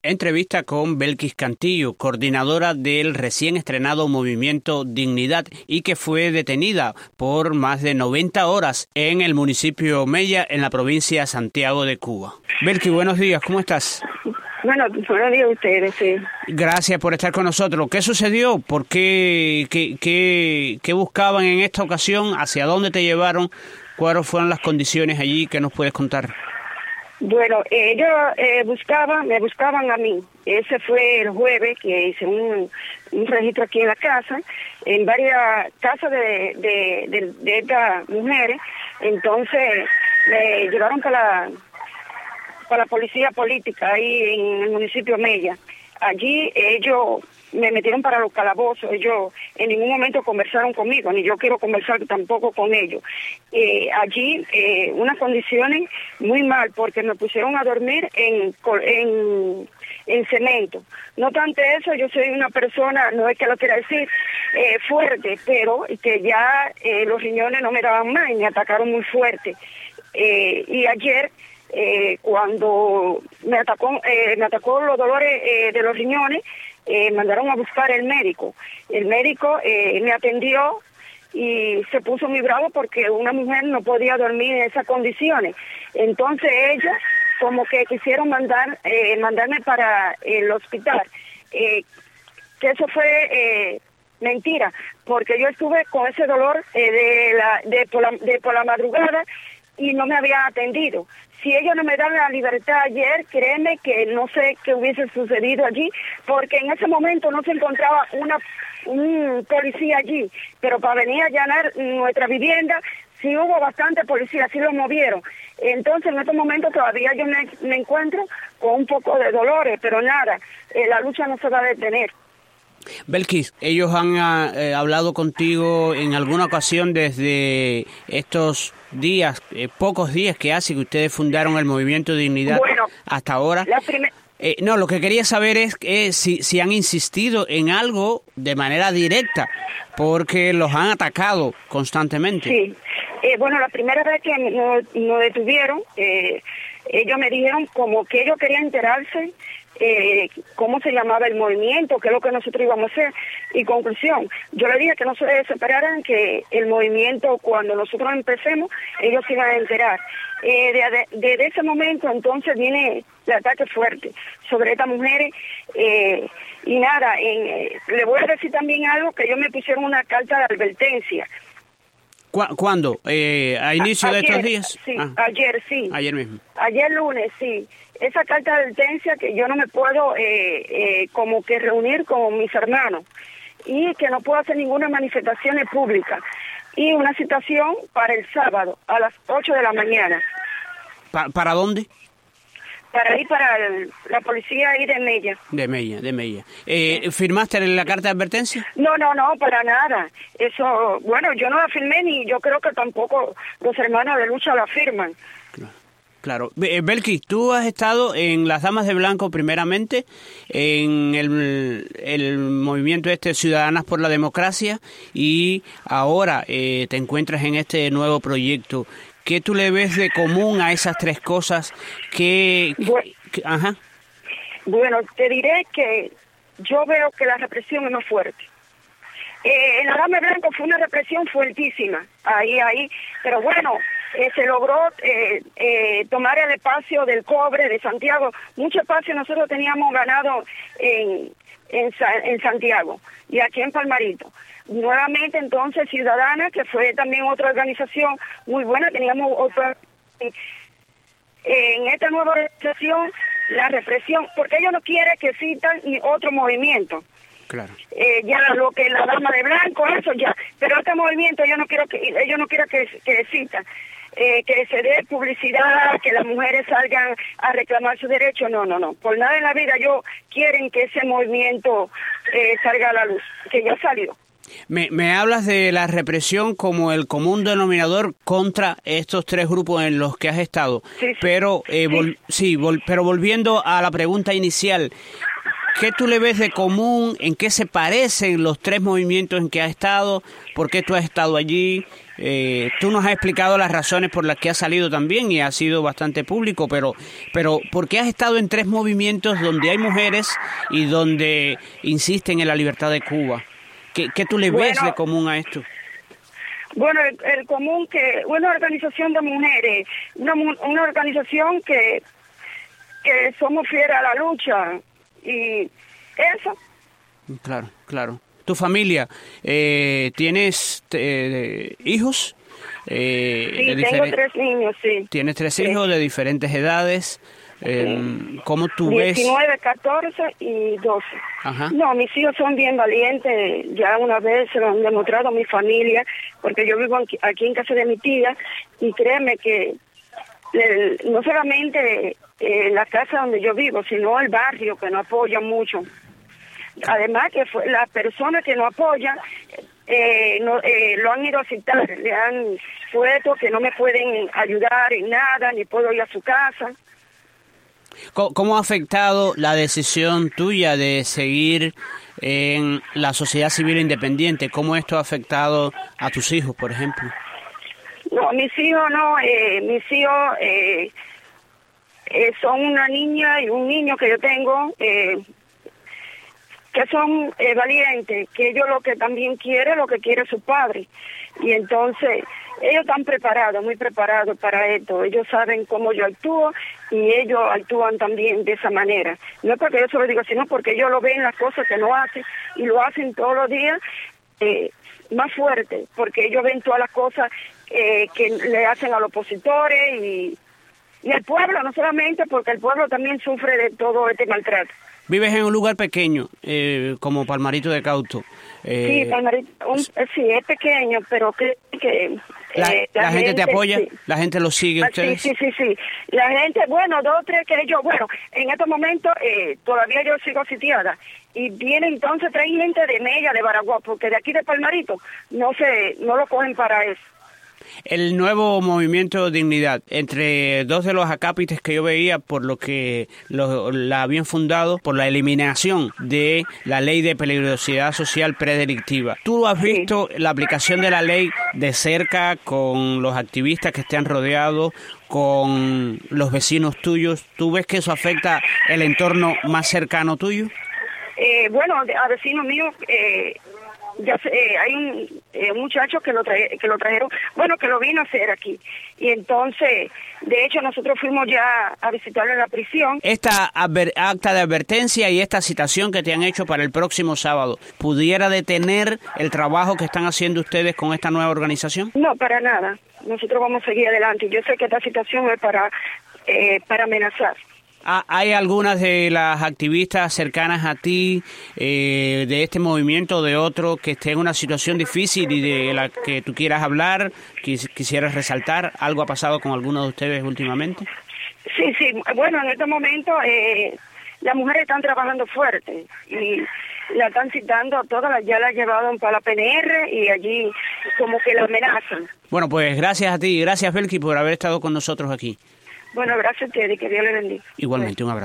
Entrevista con Belkis Cantillo, coordinadora del recién estrenado movimiento Dignidad y que fue detenida por más de 90 horas en el municipio Mella, en la provincia de Santiago de Cuba. Belkis, buenos días, ¿cómo estás? Bueno, buenos días a ustedes, sí. Gracias por estar con nosotros. ¿Qué sucedió? ¿Por qué? ¿Qué buscaban en esta ocasión? ¿Hacia dónde te llevaron? ¿Cuáles fueron las condiciones allí? ¿Qué nos puedes contar? Bueno, ellos me buscaban a mí. Ese fue el jueves que hice un registro aquí en la casa, en varias casas de estas mujeres. Entonces me llevaron para la policía política ahí en el municipio Mella. Allí ellos me metieron para los calabozos. Ellos en ningún momento conversaron conmigo, ni yo quiero conversar tampoco con ellos. Allí unas condiciones muy mal, porque me pusieron a dormir en cemento. No obstante eso, yo soy una persona, no es que lo quiera decir, fuerte, pero que ya los riñones no me daban más y me atacaron muy fuerte. Y ayer, cuando me atacó los dolores de los riñones, mandaron a buscar el médico. El médico me atendió y se puso muy bravo porque una mujer no podía dormir en esas condiciones. Entonces ellos como que quisieron mandarme para el hospital. Que eso fue mentira, porque yo estuve con ese dolor por la madrugada y no me habían atendido. Si ellos no me dan la libertad ayer, créeme que no sé qué hubiese sucedido allí, porque en ese momento no se encontraba un policía allí, pero para venir a allanar nuestra vivienda, sí hubo bastante policía, sí lo movieron. Entonces en estos momentos todavía yo me encuentro con un poco de dolores, pero nada, la lucha no se va a detener. Belkis, ¿ellos han hablado contigo en alguna ocasión desde estos días, pocos días que hace que ustedes fundaron el Movimiento Dignidad hasta ahora? No, lo que quería saber es si han insistido en algo de manera directa, porque los han atacado constantemente. Sí, bueno, la primera vez que nos detuvieron, ellos me dijeron como que ellos querían enterarse cómo se llamaba el movimiento, qué es lo que nosotros íbamos a hacer. Y conclusión, yo le dije que no se desesperaran, que el movimiento, cuando nosotros empecemos, ellos se iban a enterar. Desde ese momento entonces viene el ataque fuerte sobre estas mujeres. Y nada, le voy a decir también algo, que ellos me pusieron una carta de advertencia. ¿Cuándo? ¿A inicio de estos días? Sí, ayer, sí. Ayer mismo. Ayer lunes, sí. Esa carta de advertencia que yo no me puedo como que reunir con mis hermanos y que no puedo hacer ninguna manifestación pública. Y una citación para el sábado a las 8 de la mañana. ¿Para dónde? Para ir para la policía ahí de Mella. De Mella. ¿Firmaste la carta de advertencia? No, para nada. Eso, bueno, yo no la firmé ni yo creo que tampoco los hermanos de lucha la firman. Claro. Belkis, tú has estado en las Damas de Blanco primeramente, en el movimiento Ciudadanas por la Democracia, y ahora te encuentras en este nuevo proyecto. ¿Qué tú le ves de común a esas tres cosas? Bueno, te diré que yo veo que la represión es más fuerte. En la Dama de Blanco fue una represión fuertísima, ahí, pero bueno, se logró tomar el espacio del cobre de Santiago. Mucho espacio nosotros teníamos ganado en Santiago y aquí en Palmarito. Nuevamente entonces Ciudadana, que fue también otra organización muy buena, teníamos otra. En esta nueva organización, la represión, porque ellos no quieren que existan ni otro movimiento. Claro. Ya lo que la Dama de Blanco, eso ya, pero este movimiento yo no quiero que exista, que se dé publicidad, que las mujeres salgan a reclamar su derecho, no, por nada en la vida ellos quieren que ese movimiento salga a la luz, que ya salió. Me hablas de la represión como el común denominador contra estos tres grupos en los que has estado, sí. Pero pero volviendo a la pregunta inicial, ¿qué tú le ves de común? ¿En qué se parecen los tres movimientos en que has estado? ¿Por qué tú has estado allí? Tú nos has explicado las razones por las que has salido también y ha sido bastante público, pero ¿por qué has estado en tres movimientos donde hay mujeres y donde insisten en la libertad de Cuba? ¿Qué tú le ves de común a esto? Bueno, el común que una organización de mujeres, una organización que somos fieles a la lucha y eso. Claro, claro. ¿Tu familia, tienes hijos? Sí, tengo 3 niños, sí. ¿Tienes 3 hijos de diferentes edades? ¿Cómo tú 19, 14 y 12. Ajá. No, mis hijos son bien valientes, ya una vez se lo han demostrado a mi familia, porque yo vivo aquí en casa de mi tía, y créeme que no solamente la casa donde yo vivo, sino el barrio que nos apoya mucho. Además que las personas que nos apoyan lo han ido a citar, le han puesto que no me pueden ayudar en nada, ni puedo ir a su casa. ¿Cómo ha afectado la decisión tuya de seguir en la sociedad civil independiente? ¿Cómo esto ha afectado a tus hijos, por ejemplo? No, mis hijos son una niña y un niño que yo tengo, que son valientes, que ellos lo que también quieren, lo que quiere su padre. Y entonces ellos están preparados, muy preparados para esto. Ellos saben cómo yo actúo y ellos actúan también de esa manera. No es porque yo se lo digo, sino porque ellos lo ven las cosas que no hacen y lo hacen todos los días más fuerte, porque ellos ven todas las cosas que le hacen a los opositores y al pueblo, no solamente porque el pueblo también sufre de todo este maltrato. Vives en un lugar pequeño, como Palmarito de Cauto. Sí, Palmarito, sí, es pequeño, pero que la gente te apoya, sí. La gente lo sigue a ustedes. Sí. La gente, bueno, 2 o 3 que ellos, bueno, en estos momentos todavía yo sigo sitiada. Y viene entonces 3 gente de Mella, de Baraguá, porque de aquí de Palmarito no lo cogen para eso. El nuevo movimiento Dignidad, entre 2 de los acápites que yo veía por lo que la habían fundado, por la eliminación de la ley de peligrosidad social predelictiva. ¿Tú has visto la aplicación de la ley de cerca con los activistas que te han rodeado, con los vecinos tuyos? ¿Tú ves que eso afecta el entorno más cercano tuyo? Bueno, a vecinos míos... ya sé, hay un muchacho que lo trajeron, bueno, que lo vino a hacer aquí. Y entonces, de hecho, nosotros fuimos ya a visitarlo en la prisión. Esta acta de advertencia y esta citación que te han hecho para el próximo sábado, ¿pudiera detener el trabajo que están haciendo ustedes con esta nueva organización? No, para nada. Nosotros vamos a seguir adelante. Yo sé que esta citación es para amenazar. ¿Hay algunas de las activistas cercanas a ti, de este movimiento o de otro, que esté en una situación difícil y de la que tú quieras hablar, quisieras resaltar? ¿Algo ha pasado con alguno de ustedes últimamente? Sí. Bueno, en este momento las mujeres están trabajando fuerte y la están citando a todas, ya la llevaron para la PNR y allí como que la amenazan. Bueno, pues gracias a ti, gracias Belkis por haber estado con nosotros aquí. Bueno, gracias a ustedes, que Dios le bendiga. Igualmente, un abrazo.